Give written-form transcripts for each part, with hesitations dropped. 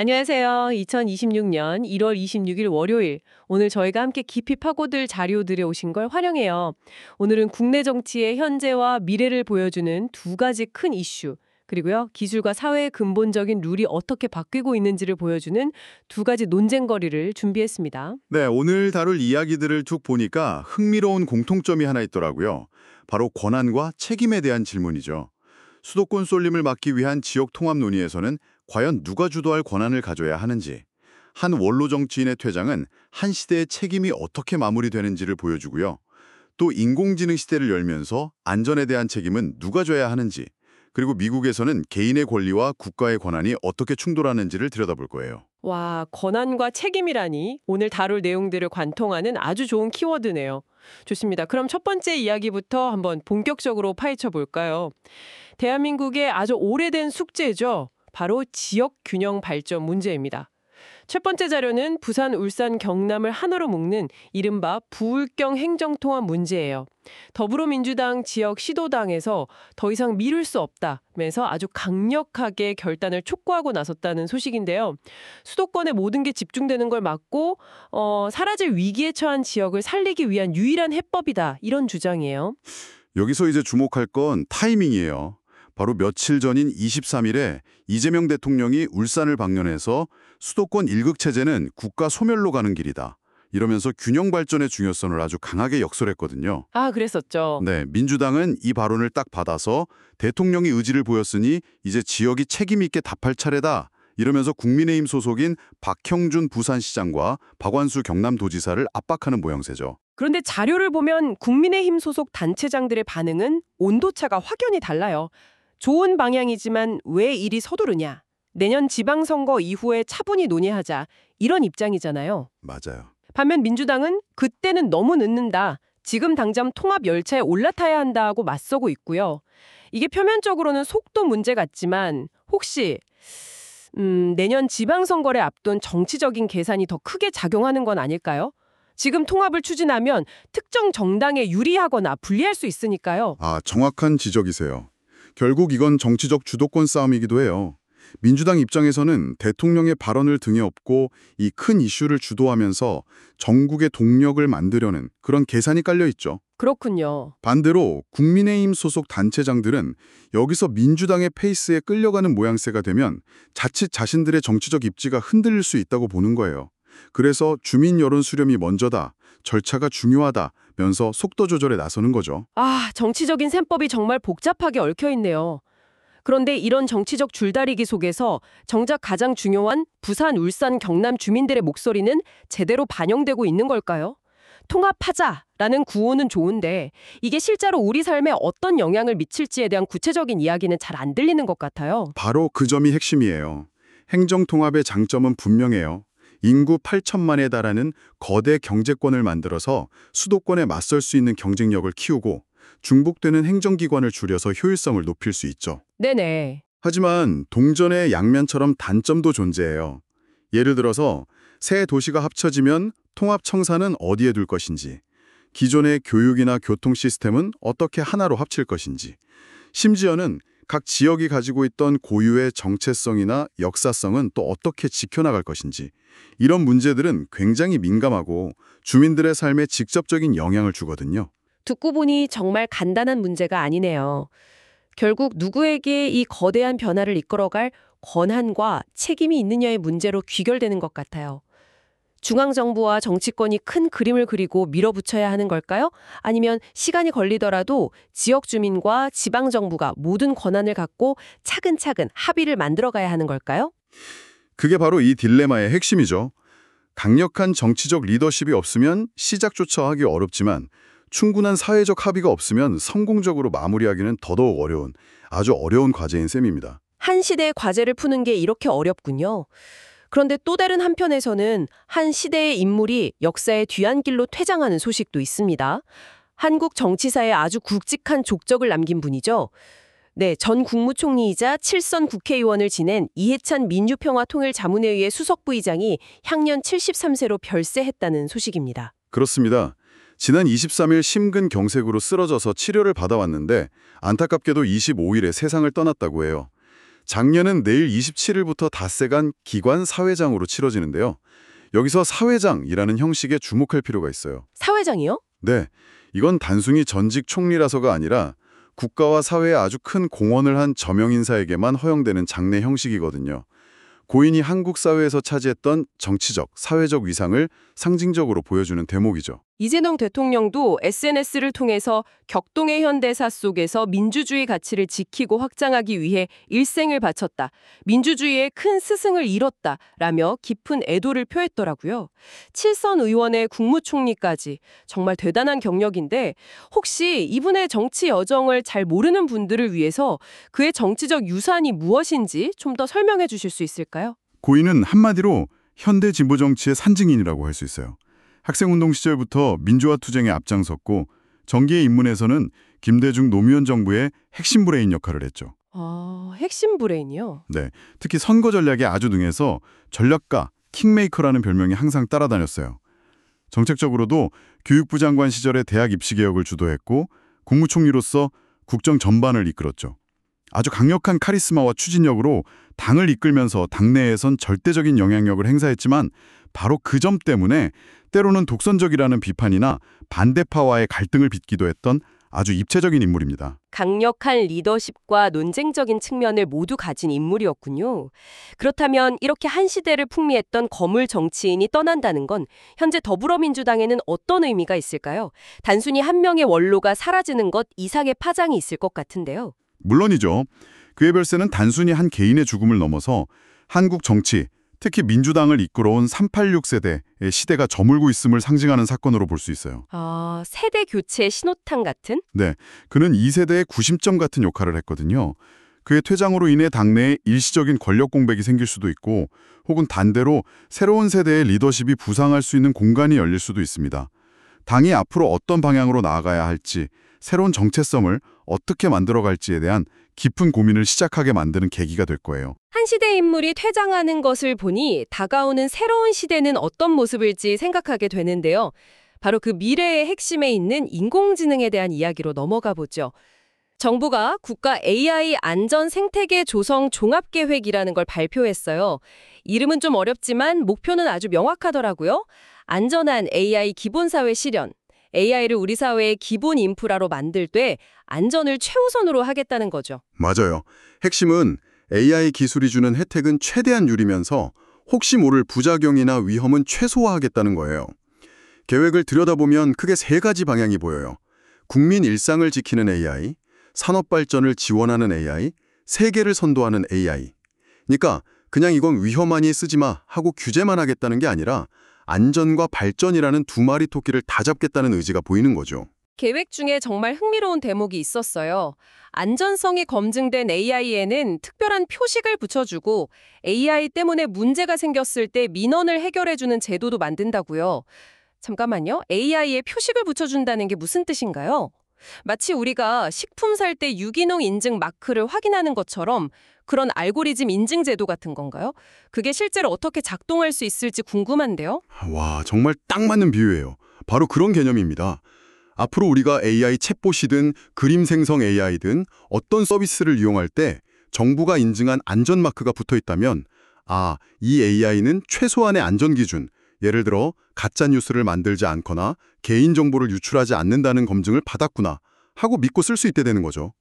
안녕하세요. 2026년 1월 26일 월요일. 오늘 저희가 함께 깊이 파고들 자료들에 오신 걸 환영해요. 오늘은 국내 정치의 현재와 미래를 보여주는 두 가지 큰 이슈, 그리고요, 기술과 사회의 근본적인 룰이 어떻게 바뀌고 있는지를 보여주는 두 가지 논쟁거리를 준비했습니다. 네, 오늘 다룰 이야기들을 쭉 보니까 흥미로운 공통점이 하나 있더라고요. 바로 권한과 책임에 대한 질문이죠. 수도권 쏠림을 막기 위한 지역 통합 논의에서는 과연 누가 주도할 권한을 가져야 하는지, 한 원로 정치인의 퇴장은 한 시대의 책임이 어떻게 마무리되는지를 보여주고요. 또 인공지능 시대를 열면서 안전에 대한 책임은 누가 져야 하는지, 그리고 미국에서는 개인의 권리와 국가의 권한이 어떻게 충돌하는지를 들여다볼 거예요. 와, 권한과 책임이라니 오늘 다룰 내용들을 관통하는 아주 좋은 키워드네요. 좋습니다. 그럼 첫 번째 이야기부터 한번 본격적으로 파헤쳐 볼까요? 대한민국의 아주 오래된 숙제죠. 바로 지역 균형 발전 문제입니다. 첫 번째 자료는 부산, 울산, 경남을 하나로 묶는 이른바 부울경 행정통합 문제예요. 더불어민주당 지역 시도당에서 더 이상 미룰 수 없다면서 아주 강력하게 결단을 촉구하고 나섰다는 소식인데요. 수도권에 모든 게 집중되는 걸 막고 사라질 위기에 처한 지역을 살리기 위한 유일한 해법이다. 이런 주장이에요. 여기서 이제 주목할 건 타이밍이에요. 바로 며칠 전인 23일에 이재명 대통령이 울산을 방문해서 수도권 일극체제는 국가 소멸로 가는 길이다, 이러면서 균형 발전의 중요성을 아주 강하게 역설했거든요. 아, 그랬었죠. 네, 민주당은 이 발언을 딱 받아서 대통령이 의지를 보였으니 이제 지역이 책임 있게 답할 차례다, 이러면서 국민의힘 소속인 박형준 부산시장과 박완수 경남도지사를 압박하는 모양새죠. 그런데 자료를 보면 국민의힘 소속 단체장들의 반응은 온도차가 확연히 달라요. 좋은 방향이지만 왜 이리 서두르냐. 내년 지방선거 이후에 차분히 논의하자. 이런 입장이잖아요. 맞아요. 반면 민주당은 그때는 너무 늦는다. 지금 당장 통합 열차에 올라타야 한다 하고 맞서고 있고요. 이게 표면적으로는 속도 문제 같지만 혹시 내년 지방선거를 앞둔 정치적인 계산이 더 크게 작용하는 건 아닐까요? 지금 통합을 추진하면 특정 정당에 유리하거나 불리할 수 있으니까요. 정확한 지적이세요. 결국 이건 정치적 주도권 싸움이기도 해요. 민주당 입장에서는 대통령의 발언을 등에 업고 이 큰 이슈를 주도하면서 전국의 동력을 만들려는 그런 계산이 깔려 있죠. 그렇군요. 반대로 국민의힘 소속 단체장들은 여기서 민주당의 페이스에 끌려가는 모양새가 되면 자칫 자신들의 정치적 입지가 흔들릴 수 있다고 보는 거예요. 그래서 주민 여론 수렴이 먼저다, 절차가 중요하다면서 속도 조절에 나서는 거죠. 정치적인 셈법이 정말 복잡하게 얽혀있네요. 그런데 이런 정치적 줄다리기 속에서 정작 가장 중요한 부산, 울산, 경남 주민들의 목소리는 제대로 반영되고 있는 걸까요? 통합하자라는 구호는 좋은데 이게 실제로 우리 삶에 어떤 영향을 미칠지에 대한 구체적인 이야기는 잘 안 들리는 것 같아요. 바로 그 점이 핵심이에요. 행정통합의 장점은 분명해요. 인구 8천만에 달하는 거대 경제권을 만들어서 수도권에 맞설 수 있는 경쟁력을 키우고 중복되는 행정기관을 줄여서 효율성을 높일 수 있죠. 네네. 하지만 동전의 양면처럼 단점도 존재해요. 예를 들어서 새 도시가 합쳐지면 통합청사는 어디에 둘 것인지, 기존의 교육이나 교통 시스템은 어떻게 하나로 합칠 것인지, 심지어는 각 지역이 가지고 있던 고유의 정체성이나 역사성은 또 어떻게 지켜나갈 것인지, 이런 문제들은 굉장히 민감하고 주민들의 삶에 직접적인 영향을 주거든요. 듣고 보니 정말 간단한 문제가 아니네요. 결국 누구에게 이 거대한 변화를 이끌어갈 권한과 책임이 있느냐의 문제로 귀결되는 것 같아요. 중앙정부와 정치권이 큰 그림을 그리고 밀어붙여야 하는 걸까요? 아니면 시간이 걸리더라도 지역 주민과 지방정부가 모든 권한을 갖고 차근차근 합의를 만들어가야 하는 걸까요? 그게 바로 이 딜레마의 핵심이죠. 강력한 정치적 리더십이 없으면 시작조차 하기 어렵지만 충분한 사회적 합의가 없으면 성공적으로 마무리하기는 더더욱 어려운, 아주 어려운 과제인 셈입니다. 한 시대의 과제를 푸는 게 이렇게 어렵군요. 그런데 또 다른 한편에서는 한 시대의 인물이 역사의 뒤안길로 퇴장하는 소식도 있습니다. 한국 정치사에 아주 굵직한 족적을 남긴 분이죠. 네, 전 국무총리이자 7선 국회의원을 지낸 이해찬 민주평화통일자문회의의 수석부의장이 향년 73세로 별세했다는 소식입니다. 그렇습니다. 지난 23일 심근경색으로 쓰러져서 치료를 받아왔는데 안타깝게도 25일에 세상을 떠났다고 해요. 작년은 내일 27일부터 닷새간 기관 사회장으로 치러지는데요. 여기서 사회장이라는 형식에 주목할 필요가 있어요. 사회장이요? 네, 이건 단순히 전직 총리라서가 아니라 국가와 사회에 아주 큰 공헌을 한 저명 인사에게만 허용되는 장례 형식이거든요. 고인이 한국 사회에서 차지했던 정치적, 사회적 위상을 상징적으로 보여주는 대목이죠. 이재명 대통령도 SNS를 통해서 격동의 현대사 속에서 민주주의 가치를 지키고 확장하기 위해 일생을 바쳤다. 민주주의의 큰 스승을 잃었다. 라며 깊은 애도를 표했더라고요. 칠선 의원의 국무총리까지 정말 대단한 경력인데 혹시 이분의 정치 여정을 잘 모르는 분들을 위해서 그의 정치적 유산이 무엇인지 좀 더 설명해 주실 수 있을까요? 고인은 한마디로 현대 진보 정치의 산증인이라고 할 수 있어요. 학생운동 시절부터 민주화 투쟁에 앞장섰고 정기에 입문해서는 김대중 노무현 정부의 핵심 브레인 역할을 했죠. 핵심 브레인이요? 네, 특히 선거 전략에 아주 능해서 전략가, 킹메이커라는 별명이 항상 따라다녔어요. 정책적으로도 교육부 장관 시절에 대학 입시 개혁을 주도했고 국무총리로서 국정 전반을 이끌었죠. 아주 강력한 카리스마와 추진력으로 당을 이끌면서 당내에선 절대적인 영향력을 행사했지만 바로 그 점 때문에 때로는 독선적이라는 비판이나 반대파와의 갈등을 빚기도 했던 아주 입체적인 인물입니다. 강력한 리더십과 논쟁적인 측면을 모두 가진 인물이었군요. 그렇다면 이렇게 한 시대를 풍미했던 거물 정치인이 떠난다는 건 현재 더불어민주당에는 어떤 의미가 있을까요? 단순히 한 명의 원로가 사라지는 것 이상의 파장이 있을 것 같은데요. 물론이죠. 그의 별세는 단순히 한 개인의 죽음을 넘어서 한국 정치, 특히 민주당을 이끌어온 386 세대의 시대가 저물고 있음을 상징하는 사건으로 볼 수 있어요. 세대 교체의 신호탄 같은? 네, 그는 2세대의 구심점 같은 역할을 했거든요. 그의 퇴장으로 인해 당내에 일시적인 권력 공백이 생길 수도 있고 혹은 반대로 새로운 세대의 리더십이 부상할 수 있는 공간이 열릴 수도 있습니다. 당이 앞으로 어떤 방향으로 나아가야 할지, 새로운 정체성을 어떻게 만들어갈지에 대한 깊은 고민을 시작하게 만드는 계기가 될 거예요. 한 시대 인물이 퇴장하는 것을 보니 다가오는 새로운 시대는 어떤 모습일지 생각하게 되는데요. 바로 그 미래의 핵심에 있는 인공지능에 대한 이야기로 넘어가 보죠. 정부가 국가 AI 안전 생태계 조성 종합계획이라는 걸 발표했어요. 이름은 좀 어렵지만 목표는 아주 명확하더라고요. 안전한 AI 기본사회 실현. AI를 우리 사회의 기본 인프라로 만들 때 안전을 최우선으로 하겠다는 거죠. 맞아요. 핵심은 AI 기술이 주는 혜택은 최대한 누리면서 혹시 모를 부작용이나 위험은 최소화하겠다는 거예요. 계획을 들여다보면 크게 세 가지 방향이 보여요. 국민 일상을 지키는 AI, 산업 발전을 지원하는 AI, 세계를 선도하는 AI. 그러니까 그냥 이건 위험하니 쓰지 마 하고 규제만 하겠다는 게 아니라 안전과 발전이라는 두 마리 토끼를 다 잡겠다는 의지가 보이는 거죠. 계획 중에 정말 흥미로운 대목이 있었어요. 안전성이 검증된 AI에는 특별한 표식을 붙여주고 AI 때문에 문제가 생겼을 때 민원을 해결해주는 제도도 만든다고요. 잠깐만요. AI에 표식을 붙여준다는 게 무슨 뜻인가요? 마치 우리가 식품 살 때 유기농 인증 마크를 확인하는 것처럼 그런 알고리즘 인증 제도 같은 건가요? 그게 실제로 어떻게 작동할 수 있을지 궁금한데요. 와, 정말 딱 맞는 비유예요. 바로 그런 개념입니다. 앞으로 우리가 AI 챗봇이든 그림 생성 AI든 어떤 서비스를 이용할 때 정부가 인증한 안전 마크가 붙어 있다면 이 AI는 최소한의 안전 기준, 예를 들어 가짜 뉴스를 만들지 않거나 개인정보를 유출하지 않는다는 검증을 받았구나 하고 믿고 쓸 수 있게 되는 거죠.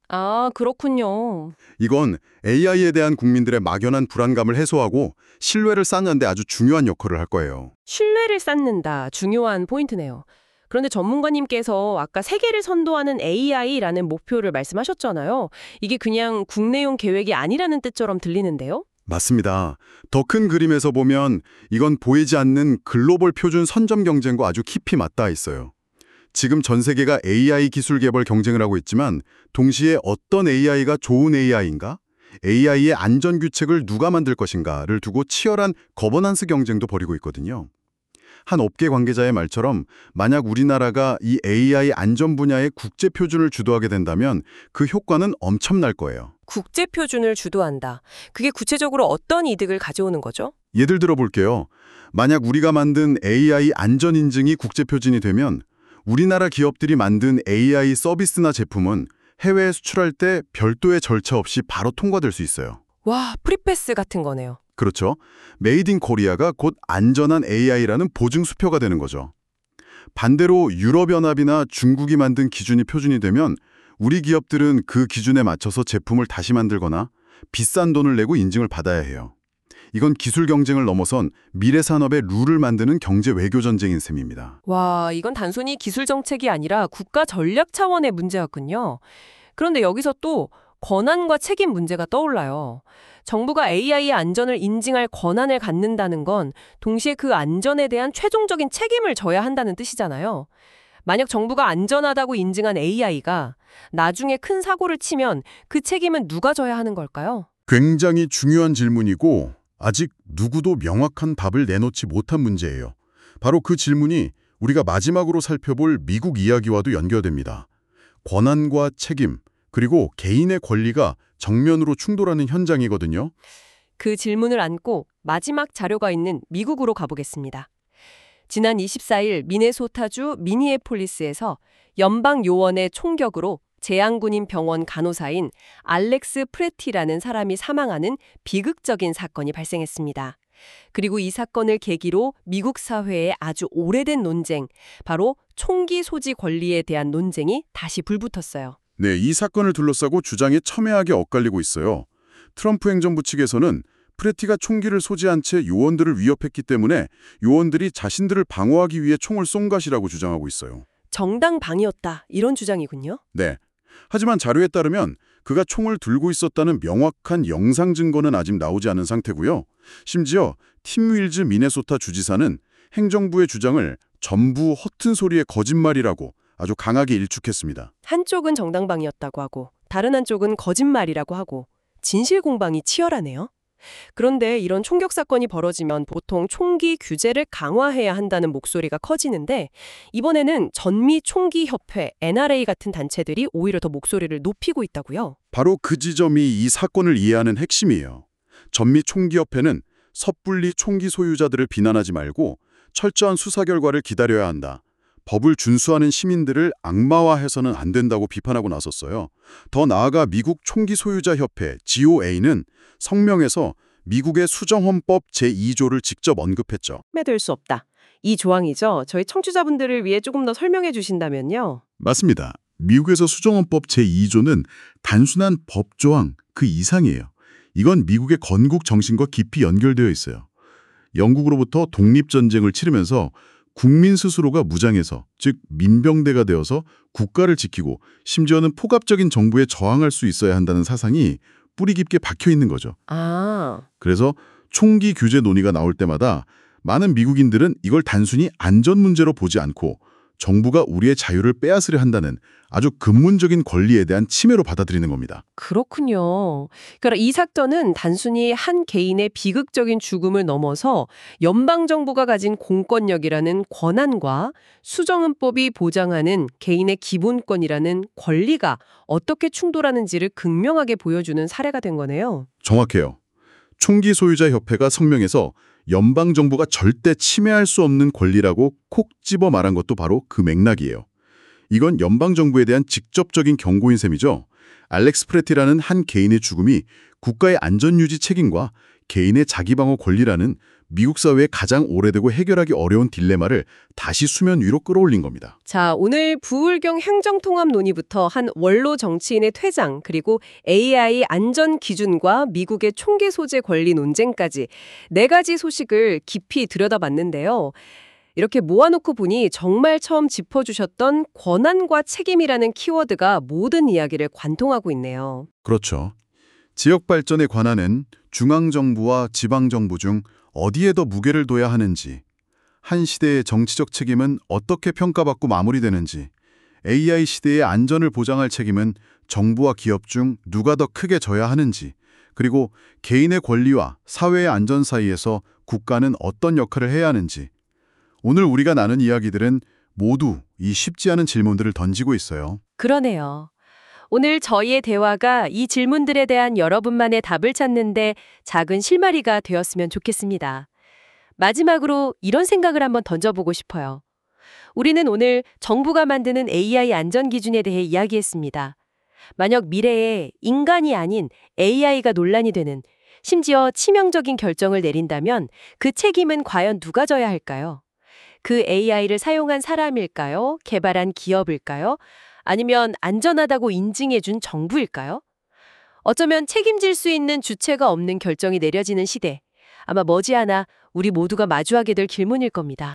그렇군요. 이건 AI에 대한 국민들의 막연한 불안감을 해소하고 신뢰를 쌓는 데 아주 중요한 역할을 할 거예요. 신뢰를 쌓는다. 중요한 포인트네요. 그런데 전문가님께서 아까 세계를 선도하는 AI라는 목표를 말씀하셨잖아요. 이게 그냥 국내용 계획이 아니라는 뜻처럼 들리는데요. 맞습니다. 더 큰 그림에서 보면 이건 보이지 않는 글로벌 표준 선점 경쟁과 아주 깊이 맞닿아 있어요. 지금 전 세계가 AI 기술 개발 경쟁을 하고 있지만 동시에 어떤 AI가 좋은 AI인가? AI의 안전 규칙을 누가 만들 것인가를 두고 치열한 거버넌스 경쟁도 벌이고 있거든요. 한 업계 관계자의 말처럼 만약 우리나라가 이 AI 안전 분야의 국제 표준을 주도하게 된다면 그 효과는 엄청날 거예요. 국제 표준을 주도한다. 그게 구체적으로 어떤 이득을 가져오는 거죠? 예를 들어 볼게요. 만약 우리가 만든 AI 안전 인증이 국제 표준이 되면 우리나라 기업들이 만든 AI 서비스나 제품은 해외에 수출할 때 별도의 절차 없이 바로 통과될 수 있어요. 와, 프리패스 같은 거네요. 그렇죠. 메이드 인 코리아가 곧 안전한 AI라는 보증 수표가 되는 거죠. 반대로 유럽연합이나 중국이 만든 기준이 표준이 되면 우리 기업들은 그 기준에 맞춰서 제품을 다시 만들거나 비싼 돈을 내고 인증을 받아야 해요. 이건 기술 경쟁을 넘어선 미래 산업의 룰을 만드는 경제 외교 전쟁인 셈입니다. 와, 이건 단순히 기술 정책이 아니라 국가 전략 차원의 문제였군요. 그런데 여기서 또 권한과 책임 문제가 떠올라요. 정부가 AI 안전을 인증할 권한을 갖는다는 건 동시에 그 안전에 대한 최종적인 책임을 져야 한다는 뜻이잖아요. 만약 정부가 안전하다고 인증한 AI가 나중에 큰 사고를 치면 그 책임은 누가 져야 하는 걸까요? 굉장히 중요한 질문이고 아직 누구도 명확한 답을 내놓지 못한 문제예요. 바로 그 질문이 우리가 마지막으로 살펴볼 미국 이야기와도 연결됩니다. 권한과 책임, 그리고 개인의 권리가 정면으로 충돌하는 현장이거든요. 그 질문을 안고 마지막 자료가 있는 미국으로 가보겠습니다. 지난 24일 미네소타주 미니애폴리스에서 연방 요원의 총격으로 재향군인 병원 간호사인 알렉스 프레티라는 사람이 사망하는 비극적인 사건이 발생했습니다. 그리고 이 사건을 계기로 미국 사회에 아주 오래된 논쟁, 바로 총기 소지 권리에 대한 논쟁이 다시 불붙었어요. 네, 이 사건을 둘러싸고 주장이 첨예하게 엇갈리고 있어요. 트럼프 행정부 측에서는 프레티가 총기를 소지한 채 요원들을 위협했기 때문에 요원들이 자신들을 방어하기 위해 총을 쏜 것이라고 주장하고 있어요. 정당 방위였다, 이런 주장이군요. 네. 하지만 자료에 따르면 그가 총을 들고 있었다는 명확한 영상 증거는 아직 나오지 않은 상태고요. 심지어 팀 윌즈 미네소타 주지사는 행정부의 주장을 전부 허튼 소리의 거짓말이라고 아주 강하게 일축했습니다. 한쪽은 정당방위였다고 하고 다른 한쪽은 거짓말이라고 하고 진실 공방이 치열하네요. 그런데 이런 총격 사건이 벌어지면 보통 총기 규제를 강화해야 한다는 목소리가 커지는데 이번에는 전미총기협회, NRA 같은 단체들이 오히려 더 목소리를 높이고 있다고요. 바로 그 지점이 이 사건을 이해하는 핵심이에요. 전미총기협회는 섣불리 총기 소유자들을 비난하지 말고 철저한 수사 결과를 기다려야 한다. 법을 준수하는 시민들을 악마화해서는 안 된다고 비판하고 나섰어요. 더 나아가 미국 총기 소유자 협회 GOA는 성명에서 미국의 수정헌법 제2조를 직접 언급했죠. 될 수 없다. 이 조항이죠. 저희 청취자분들을 위해 조금 더 설명해 주신다면요. 맞습니다. 미국에서 수정헌법 제2조는 단순한 법조항 그 이상이에요. 이건 미국의 건국 정신과 깊이 연결되어 있어요. 영국으로부터 독립전쟁을 치르면서 국민 스스로가 무장해서, 즉 민병대가 되어서 국가를 지키고 심지어는 폭압적인 정부에 저항할 수 있어야 한다는 사상이 뿌리 깊게 박혀 있는 거죠. 아, 그래서 총기 규제 논의가 나올 때마다 많은 미국인들은 이걸 단순히 안전 문제로 보지 않고 정부가 우리의 자유를 빼앗으려 한다는 아주 근본적인 권리에 대한 침해로 받아들이는 겁니다. 그렇군요. 그러니까 이 사건은 단순히 한 개인의 비극적인 죽음을 넘어서 연방정부가 가진 공권력이라는 권한과 수정헌법이 보장하는 개인의 기본권이라는 권리가 어떻게 충돌하는지를 극명하게 보여주는 사례가 된 거네요. 정확해요. 총기 소유자 협회가 성명에서 연방정부가 절대 침해할 수 없는 권리라고 콕 집어 말한 것도 바로 그 맥락이에요. 이건 연방정부에 대한 직접적인 경고인 셈이죠. 알렉스 프레티라는 한 개인의 죽음이 국가의 안전유지 책임과 개인의 자기방어 권리라는 미국 사회의 가장 오래되고 해결하기 어려운 딜레마를 다시 수면 위로 끌어올린 겁니다. 자, 오늘 부울경 행정통합 논의부터 한 원로 정치인의 퇴장, 그리고 AI 안전 기준과 미국의 총기 소재 권리 논쟁까지 4가지 소식을 깊이 들여다봤는데요. 이렇게 모아놓고 보니 정말 처음 짚어주셨던 권한과 책임이라는 키워드가 모든 이야기를 관통하고 있네요. 그렇죠. 지역 발전의 관한은 중앙정부와 지방정부 중 어디에 더 무게를 둬야 하는지, 한 시대의 정치적 책임은 어떻게 평가받고 마무리되는지, AI 시대의 안전을 보장할 책임은 정부와 기업 중 누가 더 크게 져야 하는지, 그리고 개인의 권리와 사회의 안전 사이에서 국가는 어떤 역할을 해야 하는지, 오늘 우리가 나눈 이야기들은 모두 이 쉽지 않은 질문들을 던지고 있어요. 그러네요. 오늘 저희의 대화가 이 질문들에 대한 여러분만의 답을 찾는데 작은 실마리가 되었으면 좋겠습니다. 마지막으로 이런 생각을 한번 던져보고 싶어요. 우리는 오늘 정부가 만드는 AI 안전 기준에 대해 이야기했습니다. 만약 미래에 인간이 아닌 AI가 논란이 되는, 심지어 치명적인 결정을 내린다면 그 책임은 과연 누가 져야 할까요? 그 AI를 사용한 사람일까요? 개발한 기업일까요? 아니면 안전하다고 인증해준 정부일까요? 어쩌면 책임질 수 있는 주체가 없는 결정이 내려지는 시대. 아마 머지않아 우리 모두가 마주하게 될 길문일 겁니다.